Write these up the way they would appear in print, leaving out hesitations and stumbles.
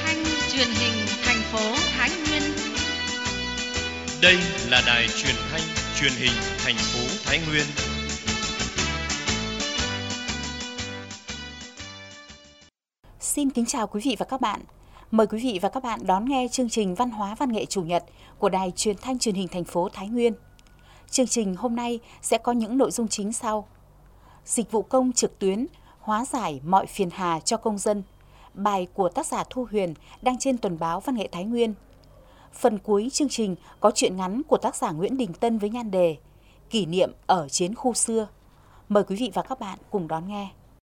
thanh truyền hình thành phố Thái Nguyên. Đây là đài truyền thanh truyền hình thành phố Thái Nguyên. Xin kính chào quý vị và các bạn. Mời quý vị và các bạn đón nghe chương trình Văn hóa Văn nghệ Chủ nhật của đài truyền thanh truyền hình thành phố Thái Nguyên. Chương trình hôm nay sẽ có những nội dung chính sau: dịch vụ công trực tuyến hóa giải mọi phiền hà cho công dân, bài của tác giả Thu Huyền đăng trên tuần báo Văn nghệ Thái Nguyên. Phần cuối chương trình có truyện ngắn của tác giả Nguyễn Đình Tân với nhan đề Kỷ niệm ở chiến khu xưa. Mời quý vị và các bạn cùng đón nghe.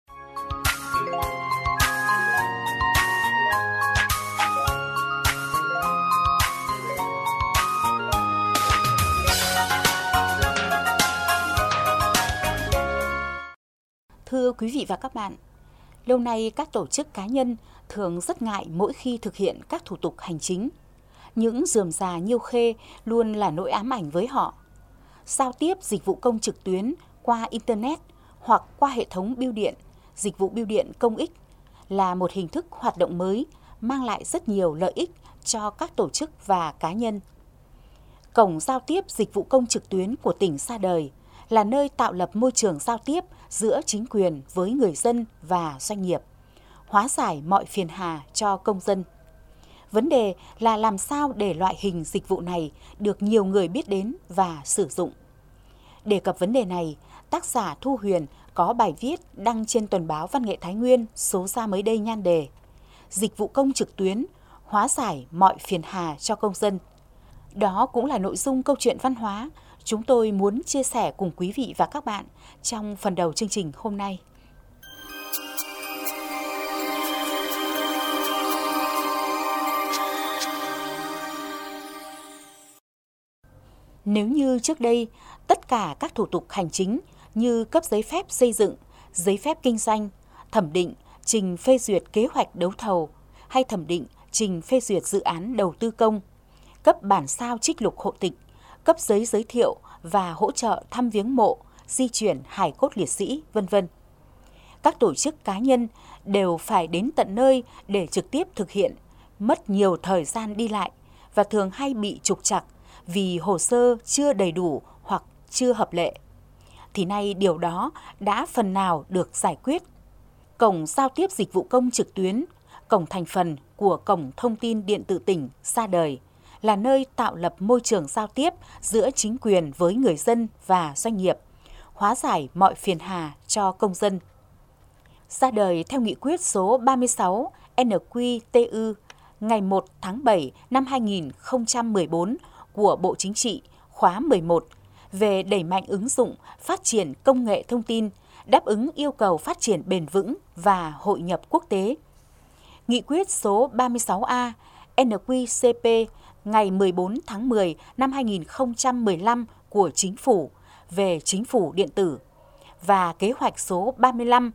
Thưa quý vị và các bạn, lâu nay các tổ chức cá nhân thường rất ngại mỗi khi thực hiện các thủ tục hành chính. Những rườm rà nhiêu khê luôn là nỗi ám ảnh với họ. Giao tiếp dịch vụ công trực tuyến qua Internet hoặc qua hệ thống bưu điện, dịch vụ bưu điện công ích là một hình thức hoạt động mới mang lại rất nhiều lợi ích cho các tổ chức và cá nhân. Cổng giao tiếp dịch vụ công trực tuyến của tỉnh ra đời là nơi tạo lập môi trường giao tiếp giữa chính quyền với người dân và doanh nghiệp, hóa giải mọi phiền hà cho công dân. Vấn đề là làm sao để loại hình dịch vụ này được nhiều người biết đến và sử dụng. Đề cập vấn đề này, tác giả Thu Huyền có bài viết đăng trên tuần báo Văn nghệ Thái Nguyên số ra mới đây nhan đề Dịch vụ công trực tuyến hóa giải mọi phiền hà cho công dân. Đó cũng là nội dung câu chuyện văn hóa chúng tôi muốn chia sẻ cùng quý vị và các bạn trong phần đầu chương trình hôm nay. Nếu như trước đây, tất cả các thủ tục hành chính như cấp giấy phép xây dựng, giấy phép kinh doanh, thẩm định, trình phê duyệt kế hoạch đấu thầu hay thẩm định, trình phê duyệt dự án đầu tư công, cấp bản sao trích lục hộ tịch, cấp giấy giới thiệu và hỗ trợ thăm viếng mộ, di chuyển hài cốt liệt sĩ, v.v. Các tổ chức cá nhân đều phải đến tận nơi để trực tiếp thực hiện, mất nhiều thời gian đi lại và thường hay bị trục trặc vì hồ sơ chưa đầy đủ hoặc chưa hợp lệ. Thì nay điều đó đã phần nào được giải quyết. Cổng giao tiếp dịch vụ công trực tuyến, cổng thành phần của Cổng Thông tin Điện tử tỉnh ra đời, là nơi tạo lập môi trường giao tiếp giữa chính quyền với người dân và doanh nghiệp, hóa giải mọi phiền hà cho công dân. Ra đời theo nghị quyết số 36 NQ-TU ngày 1 tháng 7 năm 2014 của Bộ Chính trị khóa 11 về đẩy mạnh ứng dụng phát triển công nghệ thông tin, đáp ứng yêu cầu phát triển bền vững và hội nhập quốc tế. Nghị quyết số 36A NQ-CP ngày 14 tháng 10 năm 2015 của Chính phủ về Chính phủ điện tử và kế hoạch số 35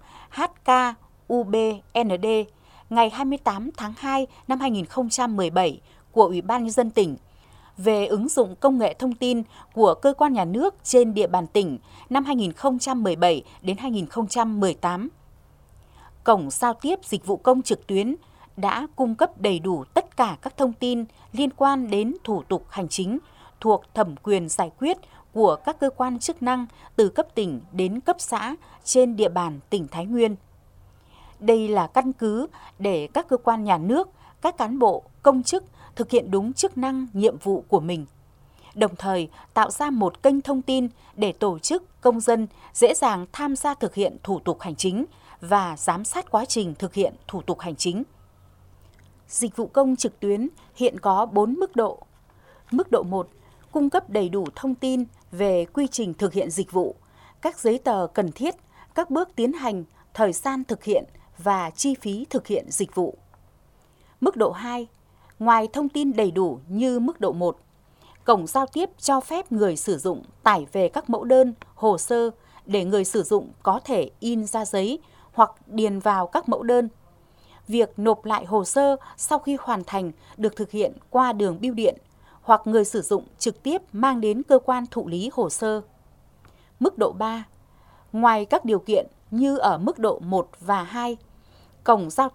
HK-UB-ND ngày 28 tháng 2 năm 2017 của Ủy ban Nhân dân tỉnh về ứng dụng công nghệ thông tin của cơ quan nhà nước trên địa bàn tỉnh năm 2017 đến 2018. Cổng giao tiếp dịch vụ công trực tuyến đã cung cấp đầy đủ tất cả các thông tin liên quan đến thủ tục hành chính thuộc thẩm quyền giải quyết của các cơ quan chức năng từ cấp tỉnh đến cấp xã trên địa bàn tỉnh Thái Nguyên. Đây là căn cứ để các cơ quan nhà nước, các cán bộ, công chức thực hiện đúng chức năng, nhiệm vụ của mình. Đồng thời tạo ra một kênh thông tin để tổ chức, công dân dễ dàng tham gia thực hiện thủ tục hành chính và giám sát quá trình thực hiện thủ tục hành chính. Dịch vụ công trực tuyến hiện có 4 mức độ. Mức độ 1, cung cấp đầy đủ thông tin về quy trình thực hiện dịch vụ, các giấy tờ cần thiết, các bước tiến hành, thời gian thực hiện và chi phí thực hiện dịch vụ. Mức độ 2, ngoài thông tin đầy đủ như mức độ 1, cổng giao tiếp cho phép người sử dụng tải về các mẫu đơn, hồ sơ để người sử dụng có thể in ra giấy hoặc điền vào các mẫu đơn. Việc nộp lại hồ sơ sau khi hoàn thành được thực hiện qua đường bưu điện hoặc người sử dụng trực tiếp mang đến cơ quan thụ lý hồ sơ. Mức độ 3, ngoài các điều kiện như ở mức độ 1 và 2, cổng giao tiếp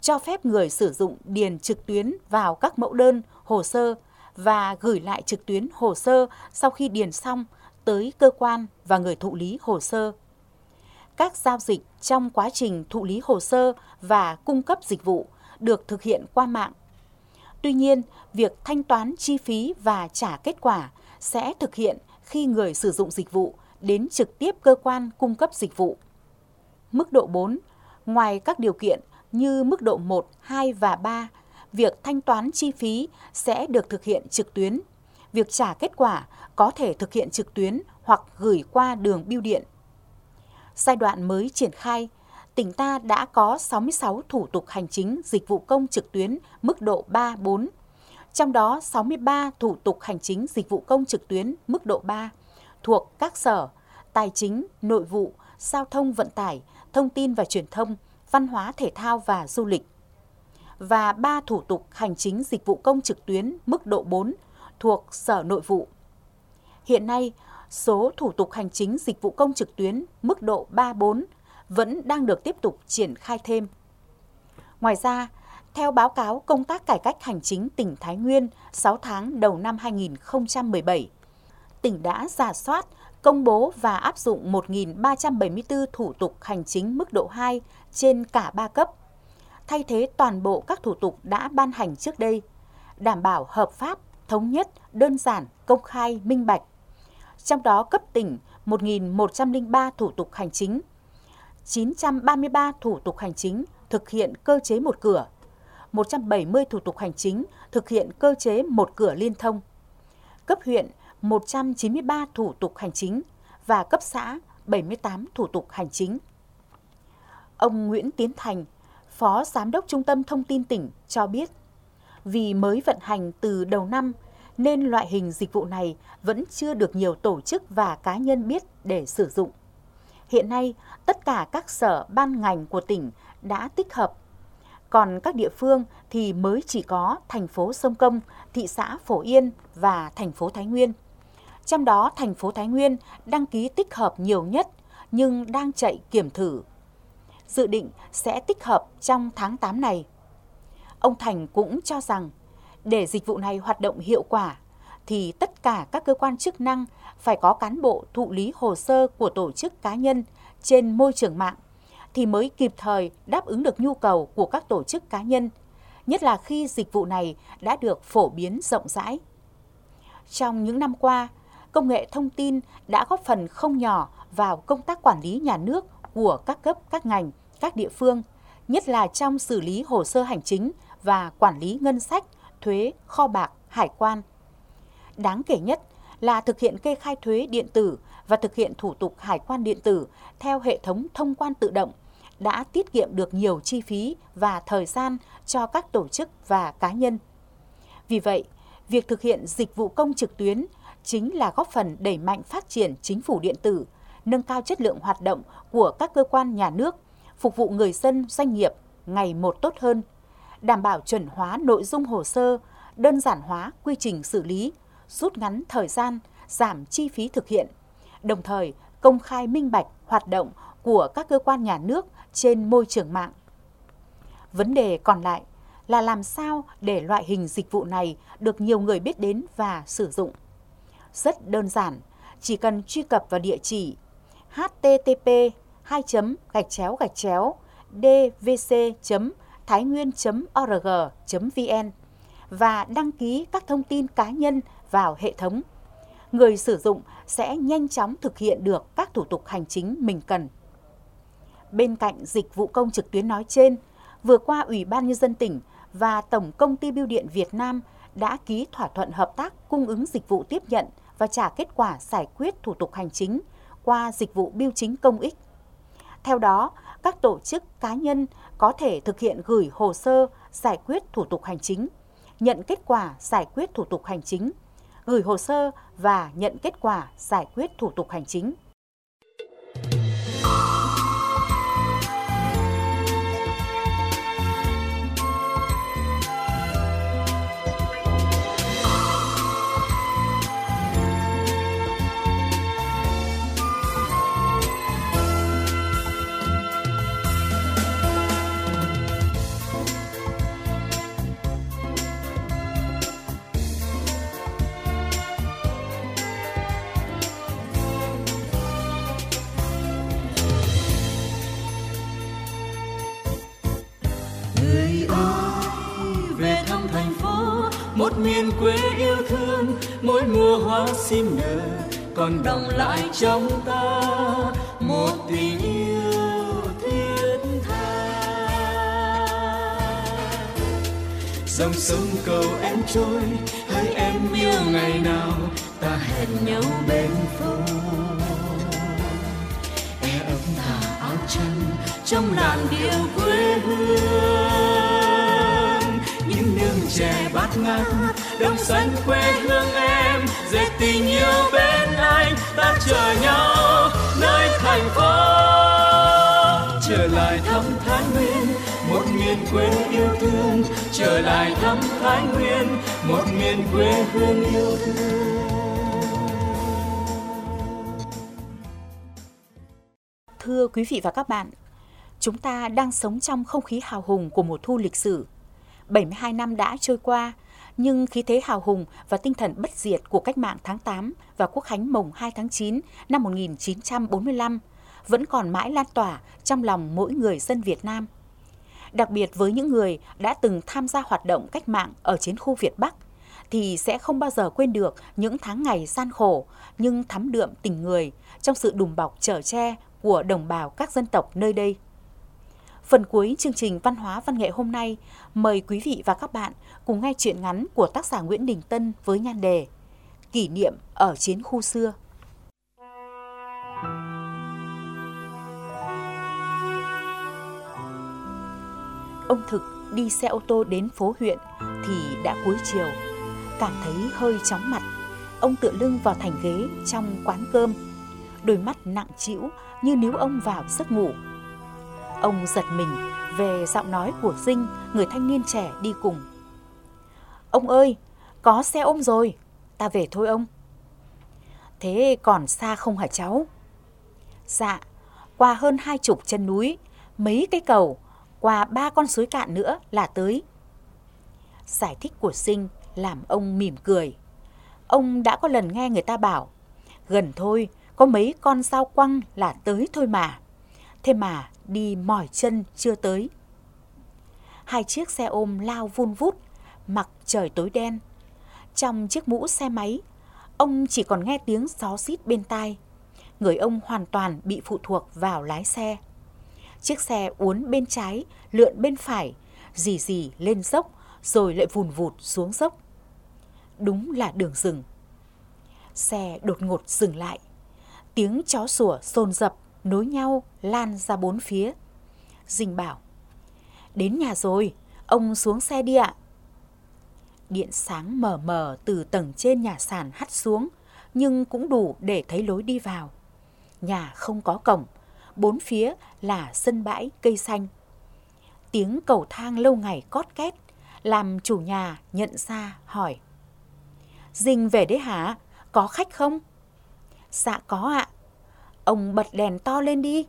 cho phép người sử dụng điền trực tuyến vào các mẫu đơn, hồ sơ và gửi lại trực tuyến hồ sơ sau khi điền xong tới cơ quan và người thụ lý hồ sơ. Các giao dịch trong quá trình thụ lý hồ sơ và cung cấp dịch vụ được thực hiện qua mạng. Tuy nhiên, việc thanh toán chi phí và trả kết quả sẽ thực hiện khi người sử dụng dịch vụ đến trực tiếp cơ quan cung cấp dịch vụ. Mức độ 4, ngoài các điều kiện như mức độ 1, 2 và 3, việc thanh toán chi phí sẽ được thực hiện trực tuyến. Việc trả kết quả có thể thực hiện trực tuyến hoặc gửi qua đường bưu điện. Giai đoạn mới triển khai, tỉnh ta đã có 66 thủ tục hành chính dịch vụ công trực tuyến mức độ 3, 4. Trong đó 63 thủ tục hành chính dịch vụ công trực tuyến mức độ 3 thuộc các sở Tài chính, Nội vụ, Giao thông vận tải, Thông tin và Truyền thông, Văn hóa thể thao và Du lịch. Và 3 thủ tục hành chính dịch vụ công trực tuyến mức độ 4 thuộc Sở Nội vụ. Hiện nay, số thủ tục hành chính dịch vụ công trực tuyến mức độ 3-4 vẫn đang được tiếp tục triển khai thêm. Ngoài ra, theo báo cáo công tác cải cách hành chính tỉnh Thái Nguyên 6 tháng đầu năm 2017, tỉnh đã rà soát, công bố và áp dụng 1.374 thủ tục hành chính mức độ 2 trên cả 3 cấp, thay thế toàn bộ các thủ tục đã ban hành trước đây, đảm bảo hợp pháp, thống nhất, đơn giản, công khai, minh bạch. Trong đó cấp tỉnh 1.103 thủ tục hành chính, 933 thủ tục hành chính thực hiện cơ chế một cửa, 170 thủ tục hành chính thực hiện cơ chế một cửa liên thông. Cấp huyện 193 thủ tục hành chính và cấp xã 78 thủ tục hành chính. Ông Nguyễn Tiến Thành, Phó Giám đốc Trung tâm Thông tin tỉnh cho biết, vì mới vận hành từ đầu năm nên loại hình dịch vụ này vẫn chưa được nhiều tổ chức và cá nhân biết để sử dụng. Hiện nay, tất cả các sở ban ngành của tỉnh đã tích hợp. Còn các địa phương thì mới chỉ có thành phố Sông Công, thị xã Phổ Yên và thành phố Thái Nguyên. Trong đó, thành phố Thái Nguyên đăng ký tích hợp nhiều nhất nhưng đang chạy kiểm thử. Dự định sẽ tích hợp trong tháng 8 này. Ông Thành cũng cho rằng, để dịch vụ này hoạt động hiệu quả, thì tất cả các cơ quan chức năng phải có cán bộ thụ lý hồ sơ của tổ chức cá nhân trên môi trường mạng, thì mới kịp thời đáp ứng được nhu cầu của các tổ chức cá nhân, nhất là khi dịch vụ này đã được phổ biến rộng rãi. Trong những năm qua, công nghệ thông tin đã góp phần không nhỏ vào công tác quản lý nhà nước của các cấp, các ngành, các địa phương, nhất là trong xử lý hồ sơ hành chính và quản lý ngân sách, thuế, kho bạc, hải quan. Đáng kể nhất là thực hiện kê khai thuế điện tử và thực hiện thủ tục hải quan điện tử theo hệ thống thông quan tự động đã tiết kiệm được nhiều chi phí và thời gian cho các tổ chức và cá nhân. Vì vậy, việc thực hiện dịch vụ công trực tuyến chính là góp phần đẩy mạnh phát triển chính phủ điện tử, nâng cao chất lượng hoạt động của các cơ quan nhà nước, phục vụ người dân, doanh nghiệp ngày một tốt hơn, đảm bảo chuẩn hóa nội dung hồ sơ, đơn giản hóa quy trình xử lý, rút ngắn thời gian, giảm chi phí thực hiện, đồng thời công khai minh bạch hoạt động của các cơ quan nhà nước trên môi trường mạng. Vấn đề còn lại là làm sao để loại hình dịch vụ này được nhiều người biết đến và sử dụng. Rất đơn giản, chỉ cần truy cập vào địa chỉ http://dvc.thainguyen.org.vn và đăng ký các thông tin cá nhân vào hệ thống. Người sử dụng sẽ nhanh chóng thực hiện được các thủ tục hành chính mình cần. Bên cạnh dịch vụ công trực tuyến nói trên, vừa qua Ủy ban Nhân dân tỉnh và Tổng Công ty Bưu điện Việt Nam đã ký thỏa thuận hợp tác cung ứng dịch vụ tiếp nhận và trả kết quả giải quyết thủ tục hành chính qua dịch vụ bưu chính công ích. Theo đó, các tổ chức cá nhân có thể thực hiện gửi hồ sơ giải quyết thủ tục hành chính, nhận kết quả giải quyết thủ tục hành chính, gửi hồ sơ và nhận kết quả giải quyết thủ tục hành chính. một miền quê yêu thương, mỗi mùa hoa sim nở còn đọng lại trong ta một tình yêu thiết tha. Dòng sông cầu em trôi, hỡi em yêu ngày nào ta hẹn nhau bên phố. E ấm thả áo trắng trong làn điệu quê hương, những nương chè bát ngát đông xanh quê hương em, dệt tình yêu bên anh ta chờ nhau nơi thành phố. Trở lại thăm Thái Nguyên, một miền quê yêu thương, trở lại thăm Thái Nguyên, một miền quê hương yêu thương. Thưa quý vị và các bạn, chúng ta đang sống trong không khí hào hùng của mùa thu lịch sử. 72 năm đã trôi qua, nhưng khí thế hào hùng và tinh thần bất diệt của cách mạng tháng 8 và Quốc khánh mồng 2 tháng 9 năm 1945 vẫn còn mãi lan tỏa trong lòng mỗi người dân Việt Nam. Đặc biệt với những người đã từng tham gia hoạt động cách mạng ở chiến khu Việt Bắc, thì sẽ không bao giờ quên được những tháng ngày gian khổ nhưng thắm đượm tình người trong sự đùm bọc chở che của đồng bào các dân tộc nơi đây. Phần cuối chương trình Văn hóa Văn nghệ hôm nay, mời quý vị và các bạn cùng nghe truyện ngắn của tác giả Nguyễn Đình Tân với nhan đề Kỷ niệm ở chiến khu xưa. Ông Thực đi xe ô tô đến phố huyện thì đã cuối chiều. Cảm thấy hơi chóng mặt, ông tựa lưng vào thành ghế trong quán cơm. Đôi mắt nặng trĩu như níu ông vào giấc ngủ. Ông giật mình về giọng nói của Dinh, người thanh niên trẻ đi cùng. Ông ơi, có xe ôm rồi, ta về thôi ông. Thế còn xa không hả cháu? Dạ, qua hơn 20 chân núi, mấy cái cầu, qua 3 con suối cạn nữa là tới. Giải thích của Dinh làm ông mỉm cười. Ông đã có lần nghe người ta bảo, gần thôi, có mấy con dao quăng là tới thôi mà. Thế mà đi mỏi chân chưa tới. 2 chiếc xe ôm lao vun vút, mặc trời tối đen. Trong chiếc mũ xe máy, ông chỉ còn nghe tiếng xó xít bên tai. Người ông hoàn toàn bị phụ thuộc vào lái xe. Chiếc xe uốn bên trái, lượn bên phải, rì rì lên dốc, rồi lại vùn vụt xuống dốc. Đúng là đường rừng. Xe đột ngột dừng lại. Tiếng chó sủa dồn dập nối nhau lan ra 4 phía. Dinh bảo, đến nhà rồi, ông xuống xe đi ạ. Điện sáng mờ mờ từ tầng trên nhà sàn hắt xuống, nhưng cũng đủ để thấy lối đi vào. Nhà không có cổng, 4 phía là sân bãi cây xanh. Tiếng cầu thang lâu ngày cót két, làm chủ nhà nhận ra hỏi. Dinh về đấy hả? Có khách không? Dạ có ạ. Ông bật đèn to lên đi.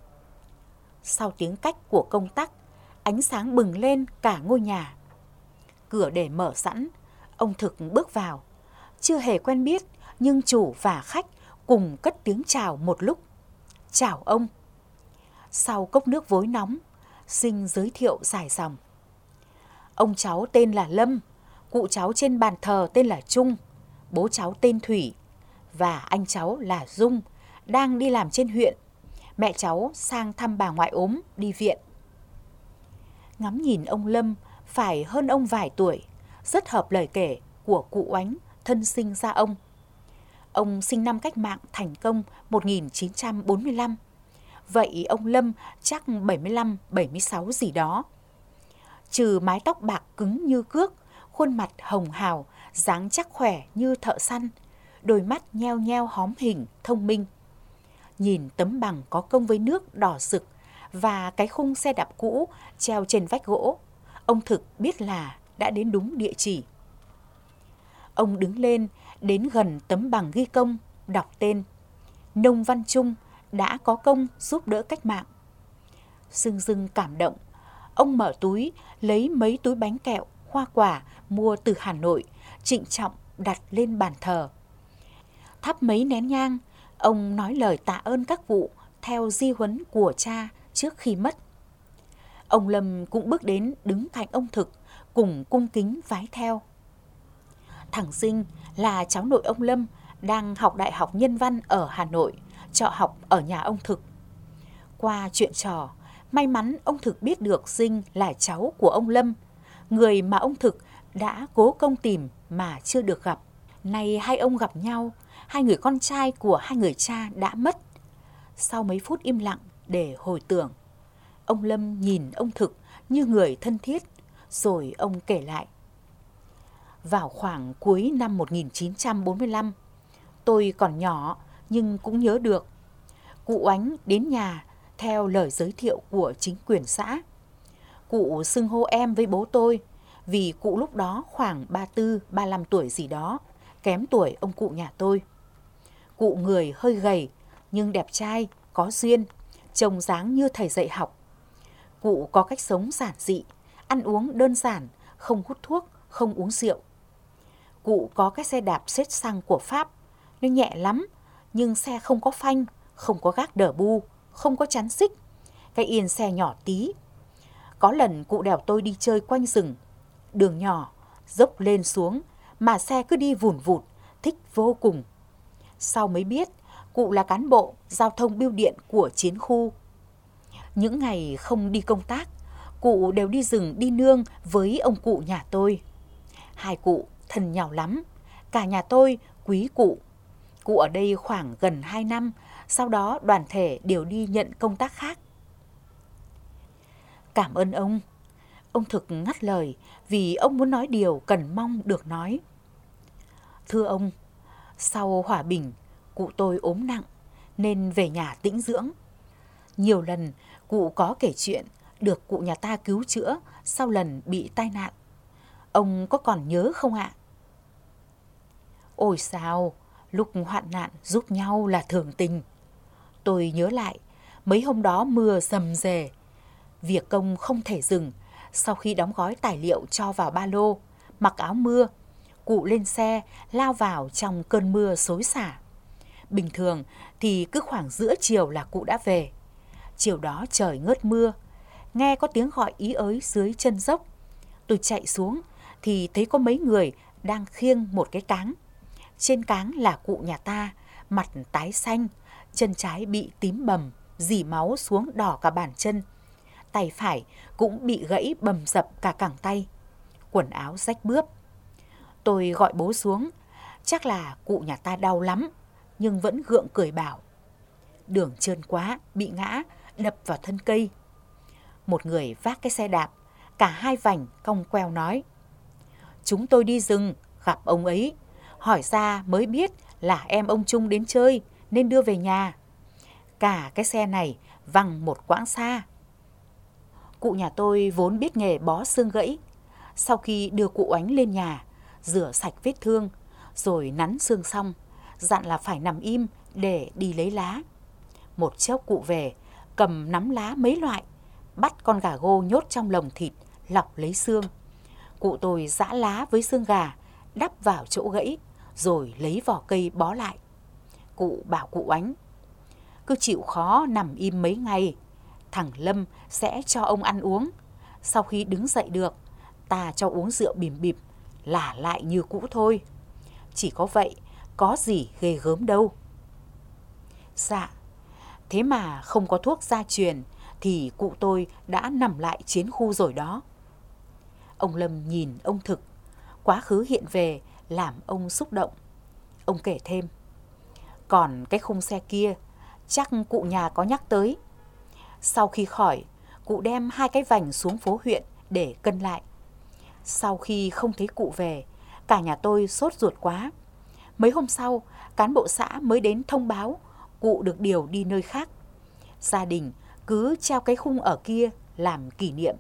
Sau tiếng cách của công tắc, ánh sáng bừng lên cả ngôi nhà. Cửa để mở sẵn, ông Thực bước vào. Chưa hề quen biết, nhưng chủ và khách cùng cất tiếng chào một lúc. Chào ông. Sau cốc nước vối nóng, Dinh giới thiệu dài dòng. Ông cháu tên là Lâm, cụ cháu trên bàn thờ tên là Trung, bố cháu tên Thủy, và anh cháu là Dung, đang đi làm trên huyện. Mẹ cháu sang thăm bà ngoại ốm, đi viện. Ngắm nhìn ông Lâm phải hơn ông vài tuổi, rất hợp lời kể của cụ Oánh, thân sinh ra ông. Ông sinh năm cách mạng thành công 1945. Vậy ông Lâm chắc 75-76 gì đó. Trừ mái tóc bạc cứng như cước, khuôn mặt hồng hào, dáng chắc khỏe như thợ săn, đôi mắt nheo nheo hóm hình, thông minh. Nhìn tấm bằng có công với nước đỏ rực và cái khung xe đạp cũ treo trên vách gỗ, ông Thực biết là đã đến đúng địa chỉ. Ông đứng lên, đến gần tấm bằng ghi công, đọc tên. Nông Văn Trung đã có công giúp đỡ cách mạng. Dưng dưng cảm động, ông mở túi, lấy mấy túi bánh kẹo, hoa quả mua từ Hà Nội, trịnh trọng đặt lên bàn thờ. Thắp mấy nén nhang, ông nói lời tạ ơn các cụ theo di huấn của cha trước khi mất. Ông Lâm cũng bước đến đứng cạnh ông Thực, cùng cung kính vái theo. Thằng Dinh là cháu nội ông Lâm, đang học Đại học Nhân văn ở Hà Nội, trọ học ở nhà ông Thực. Qua chuyện trò, may mắn ông Thực biết được Dinh là cháu của ông Lâm, người mà ông Thực đã cố công tìm mà chưa được gặp. Nay hai ông gặp nhau, hai người con trai của hai người cha đã mất. Sau mấy phút im lặng để hồi tưởng, ông Lâm nhìn ông Thực như người thân thiết, rồi ông kể lại. Vào khoảng cuối năm 1945, tôi còn nhỏ nhưng cũng nhớ được. Cụ Oánh đến nhà theo lời giới thiệu của chính quyền xã. Cụ xưng hô em với bố tôi vì cụ lúc đó khoảng 34, 35 tuổi gì đó, kém tuổi ông cụ nhà tôi. Cụ người hơi gầy nhưng đẹp trai, có duyên, trông dáng như thầy dạy học. Cụ có cách sống giản dị, ăn uống đơn giản, không hút thuốc, không uống rượu. Cụ có cái xe đạp xết xăng của Pháp, nó nhẹ lắm, nhưng xe không có phanh, không có gác đờ bu, không có chắn xích, cái yên xe nhỏ tí. Có lần cụ đèo tôi đi chơi quanh rừng, đường nhỏ, dốc lên xuống, mà xe cứ đi vùn vụt, thích vô cùng. Sau mới biết, cụ là cán bộ giao thông bưu điện của chiến khu. Những ngày không đi công tác, cụ đều đi rừng đi nương với ông cụ nhà tôi. Hai cụ thân nhau lắm, cả nhà tôi quý cụ. Cụ ở đây khoảng gần 2 năm, sau đó đoàn thể đều đi nhận công tác khác. Cảm ơn ông. Ông Thực ngắt lời vì ông muốn nói điều cần mong được nói. Thưa ông, sau hòa bình, cụ tôi ốm nặng nên về nhà tĩnh dưỡng. Nhiều lần cụ có kể chuyện được cụ nhà ta cứu chữa sau lần bị tai nạn. Ông có còn nhớ không ạ? Ôi sao, lúc hoạn nạn giúp nhau là thường tình. Tôi nhớ lại, mấy hôm đó mưa rầm rề. Việc công không thể dừng. Sau khi đóng gói tài liệu cho vào ba lô, mặc áo mưa, cụ lên xe lao vào trong cơn mưa xối xả. Bình thường thì cứ khoảng giữa chiều là cụ đã về. Chiều đó trời ngớt mưa, nghe có tiếng gọi ý ới dưới chân dốc. Tôi chạy xuống thì thấy có mấy người đang khiêng một cái cáng. Trên cáng là cụ nhà ta, mặt tái xanh, chân trái bị tím bầm, rỉ máu xuống đỏ cả bàn chân. Tay phải cũng bị gãy bầm dập cả cẳng tay, quần áo rách bướp. Tôi gọi bố xuống, chắc là cụ nhà ta đau lắm, nhưng vẫn gượng cười bảo. Đường trơn quá, bị ngã, đập vào thân cây. Một người vác cái xe đạp, cả hai vành cong queo nói. Chúng tôi đi rừng, gặp ông ấy, hỏi ra mới biết là em ông Trung đến chơi nên đưa về nhà. Cả cái xe này văng một quãng xa. Cụ nhà tôi vốn biết nghề bó xương gãy. Sau khi đưa cụ Oánh lên nhà, rửa sạch vết thương, rồi nắn xương xong, dặn là phải nằm im để đi lấy lá. Một chốc cụ về, cầm nắm lá mấy loại, bắt con gà gô nhốt trong lồng thịt, lọc lấy xương. Cụ tôi giã lá với xương gà, đắp vào chỗ gãy, rồi lấy vỏ cây bó lại. Cụ bảo cụ Oánh, cứ chịu khó nằm im mấy ngày, thằng Lâm sẽ cho ông ăn uống. Sau khi đứng dậy được, ta cho uống rượu bìm bịp, là lại như cũ thôi. Chỉ có vậy, có gì ghê gớm đâu. Dạ, thế mà không có thuốc gia truyền thì cụ tôi đã nằm lại chiến khu rồi đó. Ông Lâm nhìn ông Thực, quá khứ hiện về làm ông xúc động. Ông kể thêm, còn cái khung xe kia, chắc cụ nhà có nhắc tới. Sau khi khỏi, cụ đem hai cái vành xuống phố huyện để cân lại. Sau khi không thấy cụ về, cả nhà tôi sốt ruột quá. Mấy hôm sau, cán bộ xã mới đến thông báo cụ được điều đi nơi khác. Gia đình cứ treo cái khung ở kia làm kỷ niệm.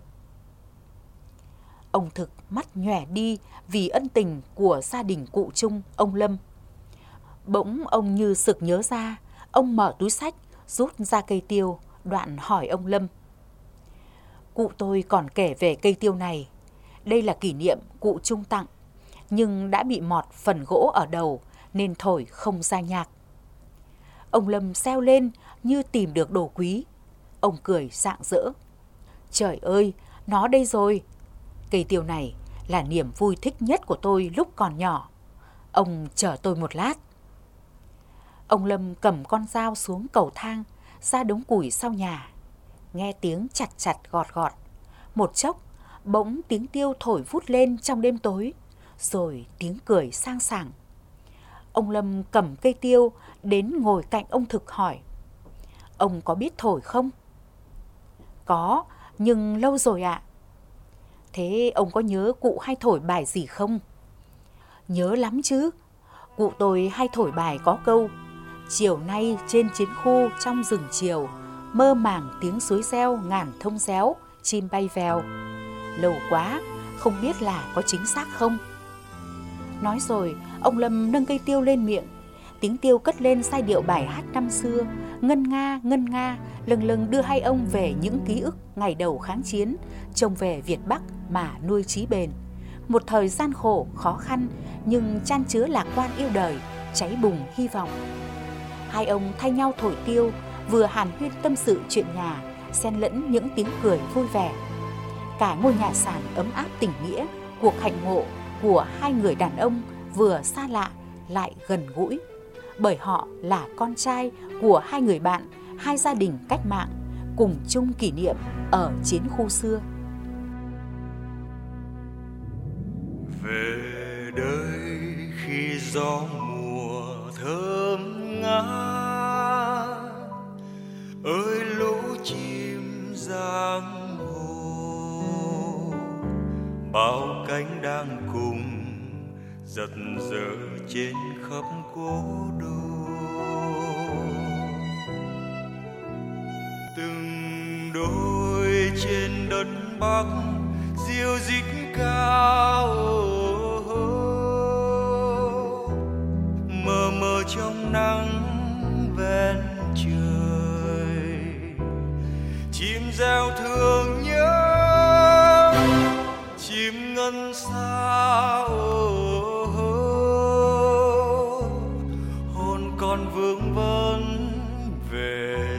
Ông Thực mắt nhòe đi vì ân tình của gia đình cụ Trung, ông Lâm. Bỗng ông như sực nhớ ra, ông mở túi xách, rút ra cây tiêu, đoạn hỏi ông Lâm. Cụ tôi còn kể về cây tiêu này. Đây là kỷ niệm cụ Trung tặng, nhưng đã bị mọt phần gỗ ở đầu nên thổi không ra nhạc. Ông Lâm reo lên như tìm được đồ quý. Ông cười rạng rỡ. Trời ơi, nó đây rồi. Cây tiêu này là niềm vui thích nhất của tôi lúc còn nhỏ. Ông chờ tôi một lát. Ông Lâm cầm con dao xuống cầu thang, ra đống củi sau nhà. Nghe tiếng chặt chặt gọt gọt. Một chốc, bỗng tiếng tiêu thổi vút lên trong đêm tối, rồi tiếng cười sang sảng. Ông Lâm cầm cây tiêu đến ngồi cạnh ông Thực hỏi: Ông có biết thổi không? Có, nhưng lâu rồi ạ. Thế ông có nhớ cụ hay thổi bài gì không? Nhớ lắm chứ. Cụ tôi hay thổi bài có câu: chiều nay trên chiến khu trong rừng chiều, mơ màng tiếng suối reo ngàn thông réo, chim bay vèo. Lâu quá, không biết là có chính xác không? Nói rồi, ông Lâm nâng cây tiêu lên miệng. Tiếng tiêu cất lên giai điệu bài hát năm xưa, ngân nga, lâng lâng đưa hai ông về những ký ức ngày đầu kháng chiến, trông về Việt Bắc mà nuôi chí bền. Một thời gian khổ, khó khăn, nhưng chan chứa lạc quan yêu đời, cháy bùng hy vọng. Hai ông thay nhau thổi tiêu, vừa hàn huyên tâm sự chuyện nhà, xen lẫn những tiếng cười vui vẻ. Cả ngôi nhà sàn ấm áp tình nghĩa, cuộc hạnh ngộ của hai người đàn ông vừa xa lạ lại gần gũi, bởi họ là con trai của hai người bạn, hai gia đình cách mạng, cùng chung kỷ niệm ở chiến khu xưa. Về đây khi gió mùa thơm ngát, ơi lũ chim giang hồ, bao cánh đang cùng giật giở trên khắp cố đô. Từng đôi trên đất Bắc diêu dít cao, mờ mờ trong nắng ven trời, chim reo thương nhớ, chim ngân xa, hồn còn vương vấn về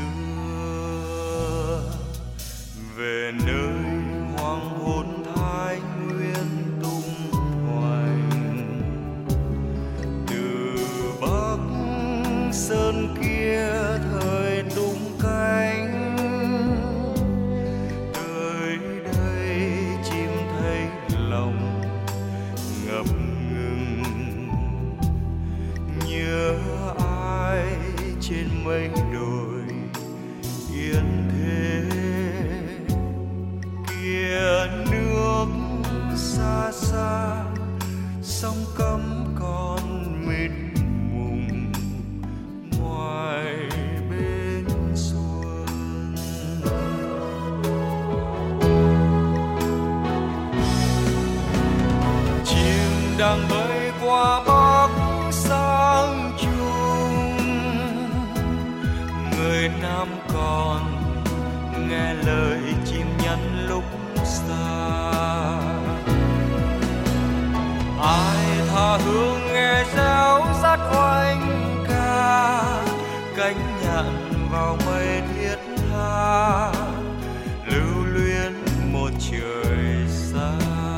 xưa, về nơi hoàng hôn Thái Nguyên tung hoành. Từ Bắc Sơn kia thời tung cánh, tới đây chim thấy lòng ngập ngừng, nhớ ai trên mây đồi yên thế. Kia nước xa xa, sông cấm còn mịt mùng ngoài bên xuân. Chim đang bay qua Bắc sang Trung, người Nam còn nghe lời chim nhắn lúc xa. Ai tha hương nghe réo rắt oanh ca, cánh nhạn vào mây thiết tha, lưu luyến một trời xa.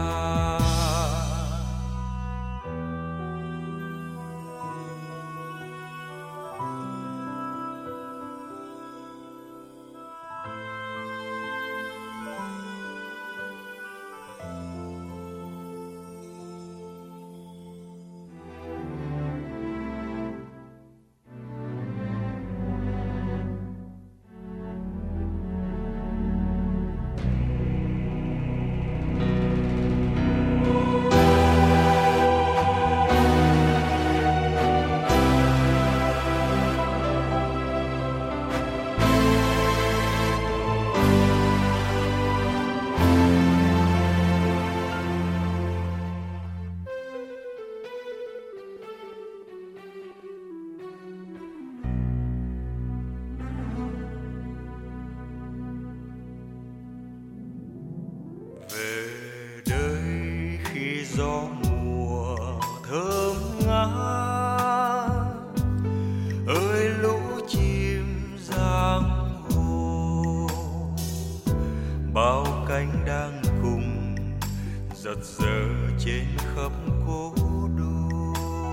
Về đây khi gió mùa thơm ngát, ơi lũ chim giang hồ, bao cánh đang cùng giật giở trên khắp cố đô.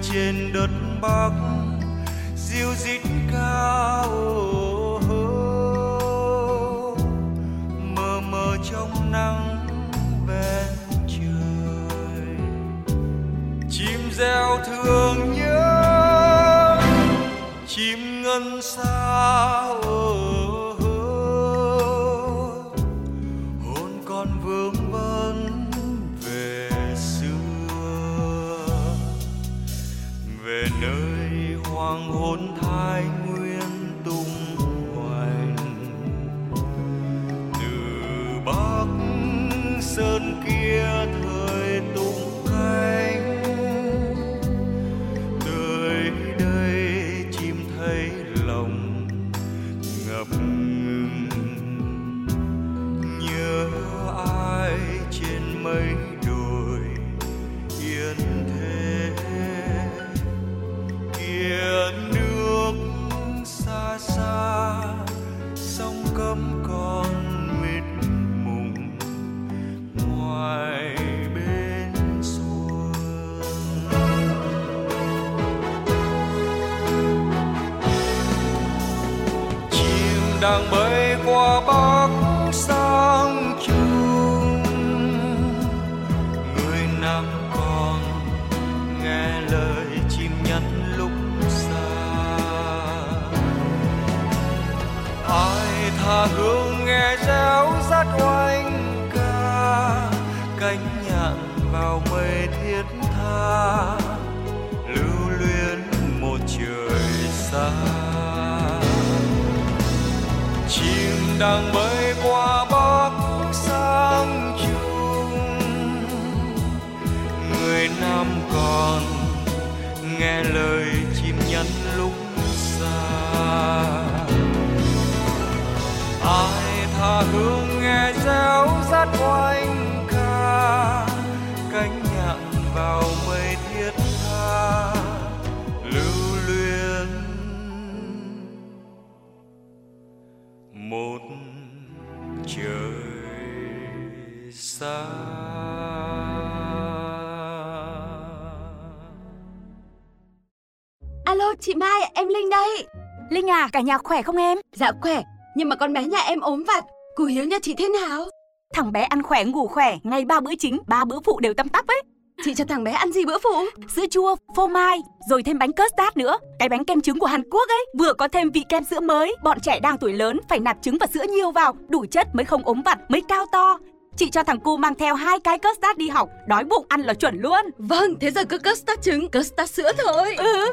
trên đất Bắc ríu rít cao, mờ mờ trong nắng ven trời. Chim reo thương nhớ, chim ngân xa, hồn còn vương vấn về xưa, về nơi hoàng hôn thái nguyên tung hoành. Từ Bắc sơn kia thời tung cánh, tới đây chim thấy lòng ngập ngừng. Nhớ ai trên mấy đồi yên thế, kia nước xa xa sông cấm còn mịt mùng ngoài bên xuôi. Chim đang bay qua Bắc sang Trung, người Nam còn nghe lời chim nhắn lúc xa. Ai tha hương nghe réo rắt oanh ca, cánh nhạn vào mây thiết tha, lưu luyến một trời xa. Chim đang bay qua Bắc sang Trung, người Nam còn nghe lời chim nhắn lúc xa. Ai tha hương nghe réo rắt oanh ca, cánh nhạn vào mây thiết tha, lưu luyến một trời xa. Alo, chị Mai, em Linh đây. Linh à, cả nhà khỏe không em? Dạ khỏe, nhưng mà con bé nhà em ốm vặt. Cô Hiếu nhà chị thế nào? Thằng bé ăn khỏe ngủ khỏe, ngày 3 bữa chính, 3 bữa phụ đều tăm tắp ấy. Chị cho thằng bé ăn gì bữa phụ? Sữa chua, phô mai, rồi thêm bánh custard nữa. Cái bánh kem trứng của Hàn Quốc ấy, vừa có thêm vị kem sữa mới. Bọn trẻ đang tuổi lớn phải nạp trứng và sữa nhiều vào, đủ chất mới không ốm vặt, mới cao to. Chị cho thằng cu mang theo 2 cái custard đi học, đói bụng ăn là chuẩn luôn. Vâng, thế giờ cứ custard trứng, custard sữa thôi.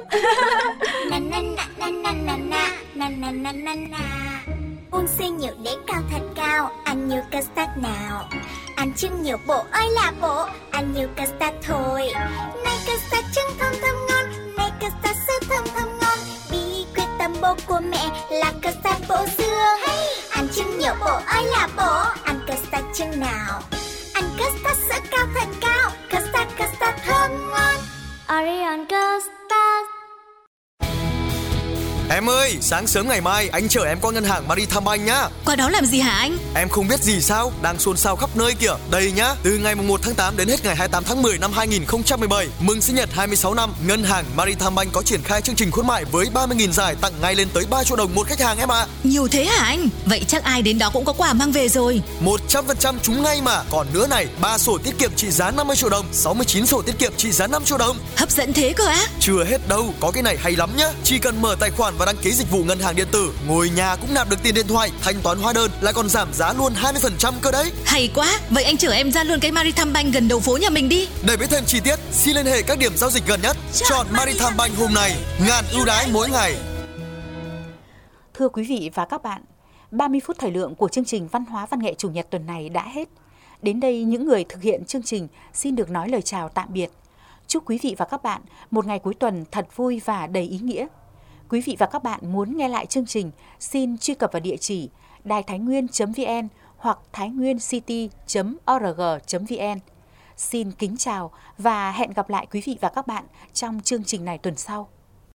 Uống sữa nhiều để cao thật cao, ăn nhiều custard nào. Ăn trứng nhiều bộ ơi là bộ, ăn nhiều custard thôi. Này custard trứng thơm thơm ngon, này custard sữa thơm thơm ngon. Bí quyết tâm bố của mẹ là custard bổ dương. Ăn trứng nhiều bộ ơi là bộ, ăn custard trứng nào. Ăn custard sữa cao thật cao, custard thơm ngon. Orion custard. Em ơi, sáng sớm ngày mai anh chở em qua ngân hàng Maritime Bank nhá. Qua đó làm gì hả anh? Em không biết gì sao, đang xôn xao khắp nơi kìa. Đây nhá, từ ngày 1 tháng 8 đến hết ngày 28 tháng 10 năm 2017, mừng sinh nhật 26 năm, ngân hàng Maritime Bank có triển khai chương trình khuyến mại với 30.000 giải tặng ngay lên tới 3 triệu đồng một khách hàng em ạ. Nhiều thế hả anh? Vậy chắc ai đến đó cũng có quà mang về rồi. 100% trúng ngay mà. Còn nữa này, 3 sổ tiết kiệm trị giá 50 triệu đồng, 69 sổ tiết kiệm trị giá 5 triệu đồng. Hấp dẫn thế cơ á? Chưa hết đâu, có cái này hay lắm nhá. Chỉ cần mở tài khoản và đăng ký dịch vụ ngân hàng điện tử, ngồi nhà cũng nạp được tiền điện thoại, thanh toán hóa đơn, lại còn giảm giá luôn 20% cơ đấy. Hay quá, vậy anh chở em ra luôn cái Maritime Bank gần đầu phố nhà mình đi. Để biết thêm chi tiết, xin liên hệ các điểm giao dịch gần nhất. Chọn Maritime Bank hôm nay, ngàn ưu đãi mỗi ngày. Thưa quý vị và các bạn, 30 phút thời lượng của chương trình Văn hóa Văn nghệ Chủ nhật tuần này đã hết. Đến đây, những người thực hiện chương trình xin được nói lời chào tạm biệt. Chúc quý vị và các bạn một ngày cuối tuần thật vui và đầy ý nghĩa. Quý vị và các bạn muốn nghe lại chương trình, xin truy cập vào địa chỉ đài-thái-nguyên.vn hoặc thainguyencity.org.vn. Xin kính chào và hẹn gặp lại quý vị và các bạn trong chương trình này tuần sau.